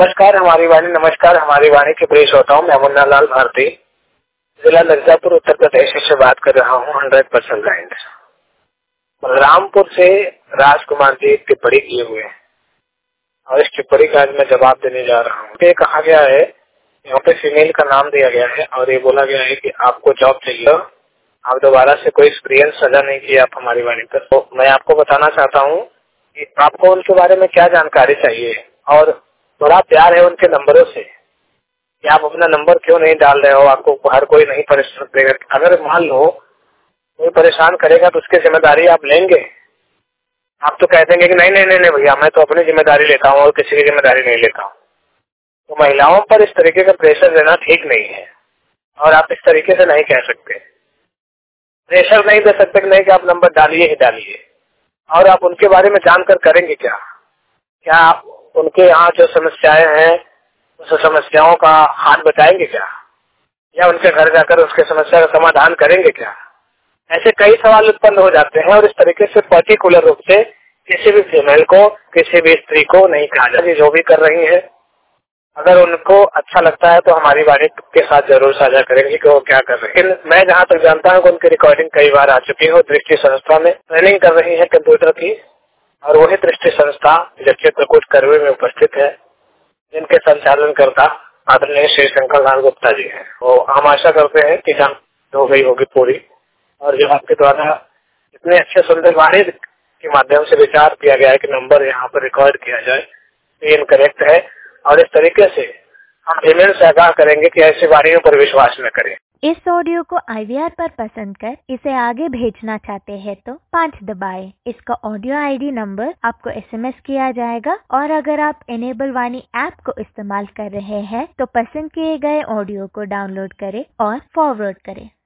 नमस्कार हमारी वाणी के प्रिय श्रोताओं, मैं मुन्ना लाल भारती जिला मिर्जापुर उत्तर प्रदेश से बात कर रहा हूँ 100% ब्लाइंड। बलरामपुर से राजकुमार जी एक टिप्पणी किए हुए हैं और इस टिप्पणी का आज मैं जवाब देने जा रहा हूँ। ये कहा गया है, यहाँ पे फीमेल का नाम दिया गया है और ये बोला गया है कि आपको जॉब चाहिए, आप दोबारा से कोई एक्सपीरियंस सजा नहीं किया आप हमारी वाणी पर। तो मैं आपको बताना चाहता हूँ कि आपको उनके बारे में क्या जानकारी चाहिए और बड़ा प्यार है उनके नंबरों से कि आप अपना नंबर क्यों नहीं डाल रहे हो। आपको हर कोई नहीं परेशान करेगा, अगर मान लो कोई परेशान करेगा तो उसकी जिम्मेदारी आप लेंगे। आप तो कह देंगे कि नहीं नहीं नहीं भैया, मैं तो अपनी जिम्मेदारी लेता हूँ और किसी की जिम्मेदारी नहीं लेता हूँ। तो महिलाओं पर इस तरीके का प्रेशर देना ठीक नहीं है और आप इस तरीके से नहीं कह सकते, प्रेशर नहीं दे सकते कि नहीं कि आप नंबर डालिए ही डालिए। और आप उनके बारे में जानकर करेंगे क्या? क्या आप उनके यहाँ जो समस्याएं हैं उस समस्याओं का हाथ बताएंगे क्या, या उनके घर जाकर उसके समस्या का समाधान करेंगे क्या? ऐसे कई सवाल उत्पन्न हो जाते हैं और इस तरीके से पर्टिकुलर रूप से किसी भी फीमेल को, किसी भी स्त्री को नहीं कहा जाता। जो भी कर रही है, अगर उनको अच्छा लगता है तो हमारी वाणी के साथ जरूर साझा करेंगे कि वो क्या कर रहे हैं। लेकिन मैं जहाँ तक जानता हूँ कि उनकी रिकॉर्डिंग कई बार आ चुकी है। दृष्टि संस्था में ट्रेनिंग कर रही है कंप्यूटर की और वही दृष्टि संस्था जो चित्रकूट करवे में उपस्थित है, जिनके संचालन करता आदरणीय श्री शंकर लाल गुप्ता जी हैं। वो हम आशा करते हैं कि जान हो गई होगी पूरी, और जो आपके द्वारा इतने अच्छे सुंदर वाणी के माध्यम से विचार किया गया है कि नंबर यहाँ पर रिकॉर्ड किया जाए, ये इनकरेक्ट है। और इस तरीके से हम फीमेल से आगाह करेंगे कि ऐसी वाणियों पर विश्वास न करें। इस ऑडियो को IVR पर पसंद कर इसे आगे भेजना चाहते हैं तो 5 दबाएं। इसका ऑडियो ID नंबर आपको SMS किया जाएगा और अगर आप इनेबल वाणी ऐप को इस्तेमाल कर रहे हैं तो पसंद किए गए ऑडियो को डाउनलोड करें और फॉरवर्ड करें।